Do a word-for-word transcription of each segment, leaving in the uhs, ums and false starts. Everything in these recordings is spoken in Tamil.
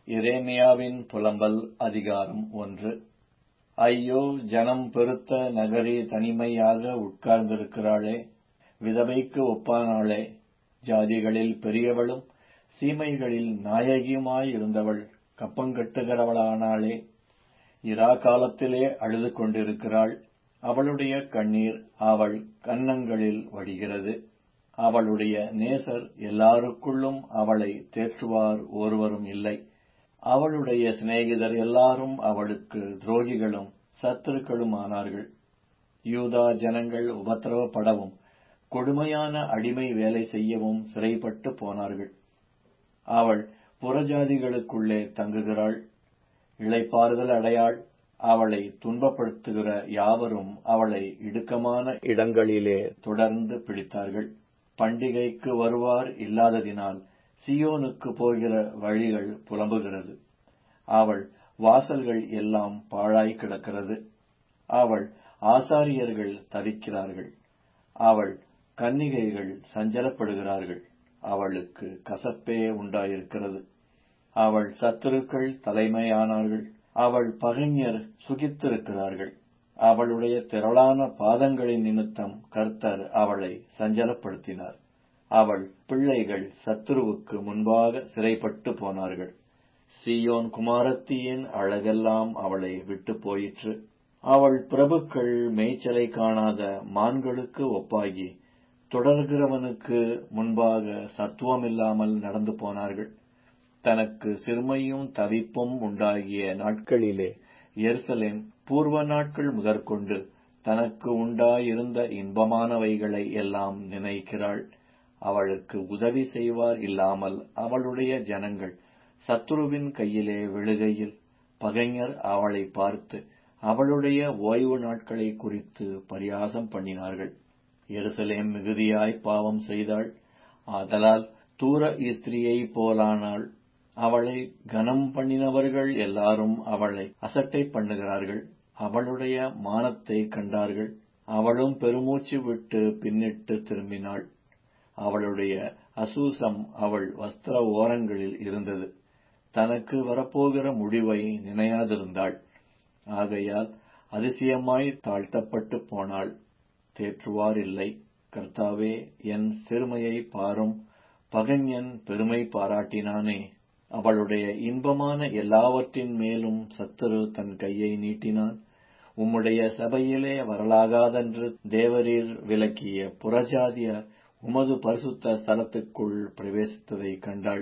எரேமியாவின் புலம்பல் அதிகாரம் ஒன்று. ஐயோ, ஜனம் பெருத்த நகரி தனிமையாக உட்கார்ந்திருக்கிறாளே, விதவைக்கு ஒப்பானாளே. ஜாதிகளில் பெரியவளும் சீமைகளில் நாயகியுமாயிருந்தவள் கப்பங்கட்டுகிறவளானாளே. இரா காலத்திலே அழுது கொண்டிருக்கிறாள். அவளுடைய கண்ணீர் அவள் கன்னங்களில் வடிகிறது. அவளுடைய நேசர் எல்லாருக்குள்ளும் அவளை தேற்றுவார் ஒருவரும் இல்லை. அவளுடைய சிநேகிதர் எல்லாரும் அவளுக்கு துரோகிகளும் சத்துருக்களுமானார்கள். யூதா ஜனங்கள் உபத்திரவப்படவும் கொடுமையான அடிமை வேலை செய்யவும் சிறைப்பட்டு போனார்கள். அவள் புறஜாதிகளுக்குள்ளே தங்குகிறாள், இளைப்பாறுதல் அடையாள். அவளை துன்பப்படுத்துகிற யாவரும் அவளை இடுக்கமான இடங்களிலே தொடர்ந்து பிடித்தார்கள். பண்டிகைக்கு வருவார் இல்லாததினால் சீயோனுக்கு போகிற வழிகள் புலம்புகிறது. அவள் வாசல்கள் எல்லாம் பாழாய் கிடக்கிறது. அவள் ஆசாரியர்கள் தவிக்கிறார்கள். அவள் கன்னிகைகள் சஞ்சலப்படுகிறார்கள். அவளுக்கு கசப்பே உண்டாயிருக்கிறது. அவள் சத்துருக்கள் தலைமையானார்கள். அவள் பகைஞர் சுகித்திருக்கிறார்கள். அவளுடைய திரளான பாதங்களின் நிமித்தம் கர்த்தர் அவளை சஞ்சலப்படுத்தினார். அவள் பிள்ளைகள் சத்துருவுக்கு முன்பாக சிறைப்பட்டு போனார்கள். சீயோன் குமாரத்தியின் அழகெல்லாம் அவளை விட்டு போயிற்று. அவள் பிரபுக்கள் மேய்ச்சலை காணாத மான்களுக்கு ஒப்பாகி தொடர்கிறவனுக்கு முன்பாக சத்துவமில்லாமல் நடந்து போனார்கள். தனக்கு சிறுமையும் தவிப்பும் உண்டாகிய நாட்களிலே எருசலேம் பூர்வ நாட்கள் முதற்கொண்டு தனக்கு உண்டாயிருந்த இன்பமானவைகளை எல்லாம் நினைக்கிறாள். அவளுக்கு உதவி செய்வார் இல்லாமல் அவளுடைய ஜனங்கள் சத்துருவின் கையிலே விழுகையில் பகைஞர் அவளை பார்த்து அவளுடைய ஓய்வு நாட்களை குறித்து பரியாசம் பண்ணினார்கள். எருசலேம் மிகுதியாய் பாவம் செய்தாள். ஆதலால் தூர இஸ்திரியை போலானாள். அவளை கனம் பண்ணினவர்கள் எல்லாரும் அவளை அசட்டை பண்ணுகிறார்கள். அவளுடைய மானத்தை கண்டார்கள். அவளும் பெருமூச்சு விட்டு பின்னிட்டு திரும்பினாள். அவளுடைய அசூசம் அவள் வஸ்திர ஓரங்களில் இருந்தது. தனக்கு வரப்போகிற முடிவை நினையாதிருந்தாள். ஆகையால் அதிசயமாய் தாழ்த்தப்பட்டு போனாள். தேற்றுவார் இல்லை. கர்த்தாவே, என் சிறுமையை பாரும். பகைஞன் பெருமை பாராட்டினானே. அவளுடைய இன்பமான எல்லாவற்றின் மேலும் சத்துரு தன் கையை நீட்டினான். உம்முடைய சபையிலே வரலாகாதென்று தேவரீர் விலக்கிய புறஜாதியார் உமது பரிசுத்த ஸ்தலத்துக்குள் பிரவேசித்ததை கண்டாள்.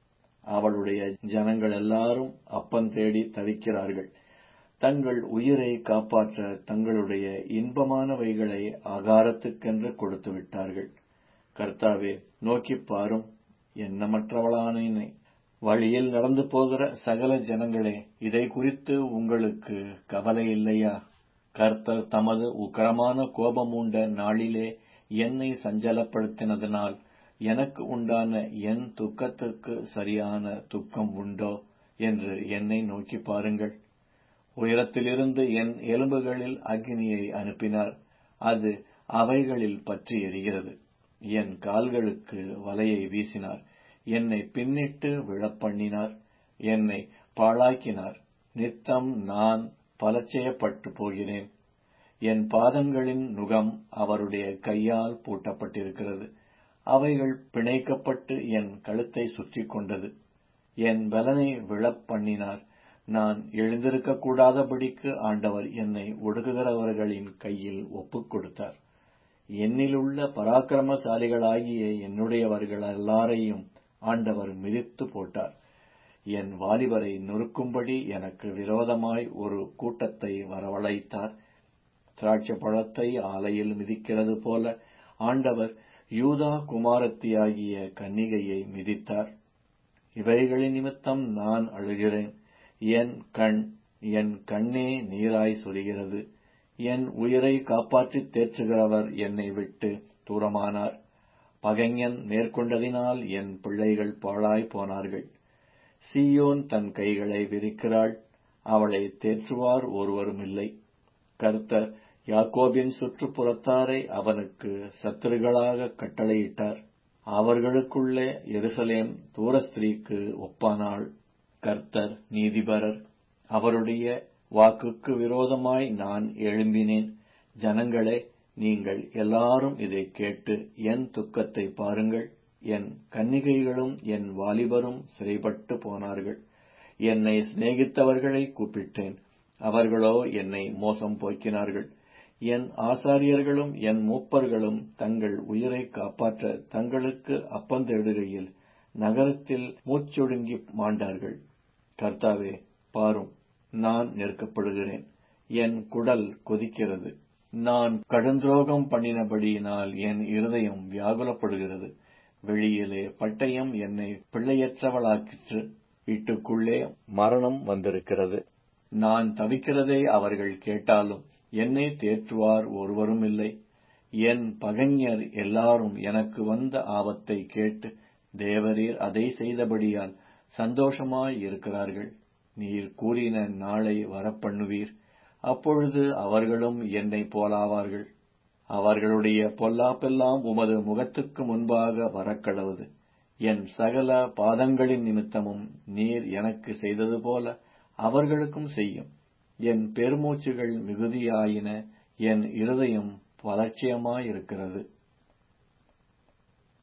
அவளுடைய ஜனங்கள் எல்லாரும் அப்பம் தேடி தவிக்கிறார்கள். தங்கள் உயிரை காப்பாற்ற தங்களுடைய இன்பமானவைகளை ஆகாரத்துக்கென்று கொடுத்து விட்டார்கள். கர்த்தாவே, நோக்கிப் பாரும். எண்ணமற்றவளானேனே. வழியில் நடந்து போகிற சகல ஜனங்களே, இதை குறித்து உங்களுக்கு கவலை இல்லையா? கர்த்தர் தமது உக்கிரமான கோபமூண்ட நாளிலே என்னை சஞ்சலப்படுத்தினதனால் எனக்கு உண்டான என் துக்கத்துக்கு சரியான துக்கம் உண்டோ என்று என்னை நோக்கி பாருங்கள். உயரத்திலிருந்து என் எலும்புகளில் அக்கினியை அனுப்பினார். அது அவைகளில் பற்றி எரிகிறது. என் கால்களுக்கு வலையை வீசினார். என்னை பின்னிட்டு விழப்பண்ணினார். என்னை பாழாக்கினார். நித்தம் நான் பலச்செயப்பட்டு போகிறேன். என் பாதங்களின் நுகம் அவருடைய கையால் பூட்டப்பட்டிருக்கிறது. அவைகள் பிணைக்கப்பட்டு என் கழுத்தை சுற்றி கொண்டது. என் பலனை விழப்பண்ணினார். நான் எழுந்திருக்க கூடாதபடிக்கு ஆண்டவர் என்னை ஒடுக்குகிறவர்களின் கையில் ஒப்புக் கொடுத்தார். என்னிலுள்ள பராக்கிரமசாலிகளாகிய என்னுடையவர்கள் எல்லாரையும் ஆண்டவர் மிதித்து போட்டார். என் வாலிபரை நொறுக்கும்படி எனக்கு விரோதமாய் ஒரு கூட்டத்தை வரவழைத்தார். திராட்சை பழத்தை ஆலையில் மிதிக்கிறது போல ஆண்டவர் யூதா குமாரத்தியாகிய கன்னிகையை மிதித்தார். இவைகளின் நிமித்தம் நான் அழுகிறேன். என் கண் என் கண்ணே நீராய் சொரிகிறது. என் உயிரை காப்பாற்றித் தேற்றுகிறவர் என்னை விட்டு தூரமானார். பகைஞன் மேற்கொண்டதினால் என் பிள்ளைகள் பாழாய் போனார்கள். சீயோன் தன் கைகளை விரிக்கிறாள். அவளை தேற்றுவார் ஒருவரும் இல்லை. கர்த்தர் யாக்கோபின் சுற்றுப்புறத்தாரை அவனுக்கு சத்துருக்களாக கட்டளையிட்டார். அவர்களுக்குள்ளே எருசலேம் தூரஸ்திரீக்கு ஒப்பானாள். கர்த்தர் நீதிபரர். அவருடைய வாக்குக்கு விரோதமாய் நான் எழும்பினேன். ஜனங்களே, நீங்கள் எல்லாரும் இதை கேட்டு என் துக்கத்தை பாருங்கள். என் கன்னிகைகளும் என் வாலிபரும் சிறைப்பட்டு போனார்கள். என்னை சிநேகித்தவர்களை கூப்பிட்டேன், அவர்களோ என்னை மோசம் போக்கினார்கள். என் ஆசாரியர்களும் என் மூப்பர்களும் தங்கள் உயிரை காப்பாற்ற தங்களுக்கு அப்பந்தேடுகையில் நகரத்தில் மூச்சொடுங்கி மாண்டார்கள். கர்த்தாவே, பாரும், நான் நெருக்கப்படுகிறேன், என் குடல் கொதிக்கிறது. நான் கடுந்துரோகம் பண்ணினபடியினால் என் இருதயம் வியாகுலப்படுகிறது. வெளியிலே பட்டயம் என்னை பிள்ளையற்றவளாக்கிற்று, வீட்டுக்குள்ளே மரணம் வந்திருக்கிறது. நான் தவிக்கிறதை அவர்கள் கேட்டாலும் என்னை தேற்றுவார் ஒருவரும் இல்லை. என் பகைஞர் எல்லாரும் எனக்கு வந்த ஆபத்தை கேட்டு தேவரீர் அதை செய்தபடியால் சந்தோஷமாய் இருக்கிறார்கள். நீர் கூறின நாளை வரப்பண்ணுவீர், அப்பொழுது அவர்களும் என்னை போலாவார்கள். அவர்களுடைய பொல்லாப்பெல்லாம் உமது முகத்துக்கு முன்பாக வரக்கடவது. என் சகல பாதங்களின் நிமித்தமும் நீர் எனக்கு செய்தது போல அவர்களுக்கும் செய்யும். என் பெருமூச்சுகள் மிகுதியாயின, என் இருதயம் பலட்சியமாயிருக்கிறது.